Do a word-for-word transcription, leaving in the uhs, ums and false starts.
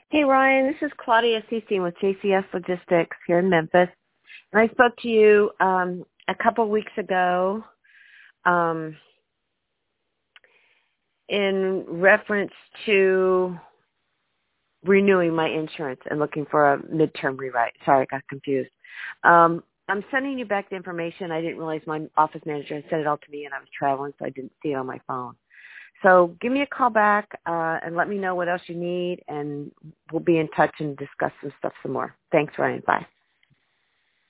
Hey, Ryan, this is Claudia Ceesting with J C S Logistics here in Memphis. And I spoke to you um, a couple weeks ago um, in reference to renewing my insurance and looking for a midterm rewrite. Sorry, I got confused. Um, I'm sending you back the information. I didn't realize my office manager had sent it all to me, and I was traveling, so I didn't see it on my phone. So give me a call back uh, and let me know what else you need, and we'll be in touch and discuss some stuff some more. Thanks, Ryan. Bye.